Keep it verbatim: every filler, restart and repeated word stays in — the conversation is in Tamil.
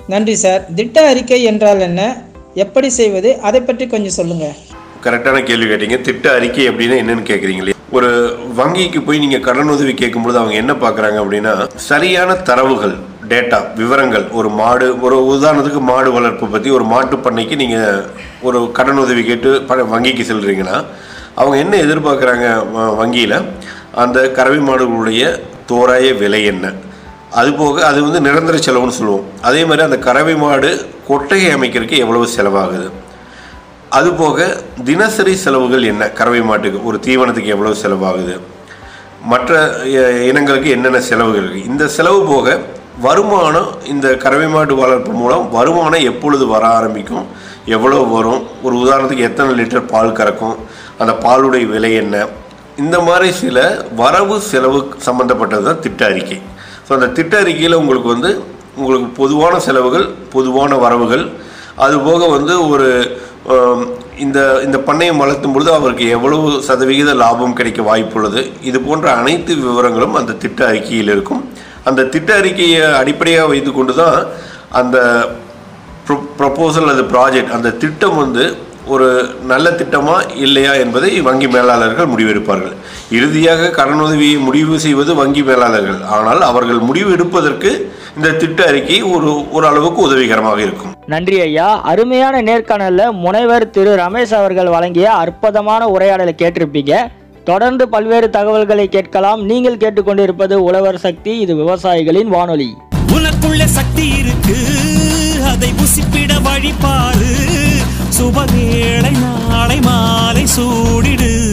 நன்றி சார். திட்ட அறிக்கை என்றால் என்ன, எப்படி செய்வது, அதை பற்றி கொஞ்சம் சொல்லுங்க. கரெக்டான கேள்வி கேட்டீங்க. திட்ட அறிக்கை அப்படின்னா என்னன்னு கேட்குறீங்களே. ஒரு வங்கிக்கு போய் நீங்கள் கடன் உதவி கேட்கும்போது அவங்க என்ன பார்க்குறாங்க அப்படின்னா, சரியான தரவுகள், டேட்டா, விவரங்கள். ஒரு மாடு, ஒரு உதாரணத்துக்கு மாடு வளர்ப்பு பற்றி ஒரு மாட்டு பண்ணைக்கு நீங்கள் ஒரு கடன் உதவி கேட்டு ப வங்கிக்கு செல்றீங்கன்னா அவங்க என்ன எதிர்பார்க்குறாங்க வங்கியில், அந்த கறவை மாடுகளுடைய தோராய விலை என்ன, அதுபோக அது வந்து நிரந்தர செலவுன்னு சொல்லுவோம். அதே மாதிரி அந்த கறவை மாடு கொட்டகை அமைக்கிறதுக்கு எவ்வளவு செலவாகுது, அதுபோக தினசரி செலவுகள் என்ன, கறவை மாட்டுக்கு ஒரு தீவனத்துக்கு எவ்வளவு செலவாகுது, மற்ற இனங்களுக்கு என்னென்ன செலவுகள் இருக்குது, இந்த செலவு போக வருமானம், இந்த கறவை மாடு வளர்ப்பு மூலம் வருமானம் எப்பொழுது வர ஆரம்பிக்கும், எவ்வளோ வரும், ஒரு உதாரணத்துக்கு எத்தனை லிட்டர் பால் கறக்கும், அந்த பாலுடைய விலை என்ன, இந்த மாதிரி சில வரவு செலவு சம்மந்தப்பட்டது தான் திட்ட அறிக்கை. ஸோ அந்த திட்ட அறிக்கையில் உங்களுக்கு வந்து உங்களுக்கு பொதுவான செலவுகள், பொதுவான வரவுகள், அதுபோக வந்து ஒரு இந்த இந்த பண்ணையம் வளர்த்தும் பொழுது அவருக்கு எவ்வளவு சதவிகித லாபம் கிடைக்க வாய்ப்புள்ளது, இது போன்ற அனைத்து விவரங்களும் அந்த திட்ட அறிக்கையில் இருக்கும். அந்த திட்ட அறிக்கையை அடிப்படையாக வைத்து கொண்டு தான் அந்த ப்ரொ ப்ரொப்போசல் அது ப்ராஜெக்ட், அந்த திட்டம் வந்து ஒரு நல்ல திட்டமா இல்லையா என்பதை வங்கி மேலாளர்கள் முடிவெடுப்பார்கள். இறுதியாக கடனுதவியை முடிவு செய்வது வங்கி மேலாளர்கள். ஆனால் அவர்கள் முடிவு எடுப்பதற்கு இந்த திட்ட அறிக்கை ஒரு ஓரளவுக்கு உதவிகரமாக இருக்கும். நன்றி ஐயா. அருமையான நேர்காணல்ல முனைவர் திரு ரமேஷ் அவர்கள் வழங்கிய அற்புதமான உரையாடலை கேட்டிருப்பீங்க. தொடர்ந்து பல்வேறு தகவல்களை கேட்கலாம். நீங்கள் கேட்டுக்கொண்டிருப்பது உழவர் சக்தி. இது விவசாயிகளின் வானொலி. உனக்குள்ள சக்தி இருக்கு, அதை புசிப்பிட வழிபாடு. சுபவேளை நாளை மாலை சூடிடு.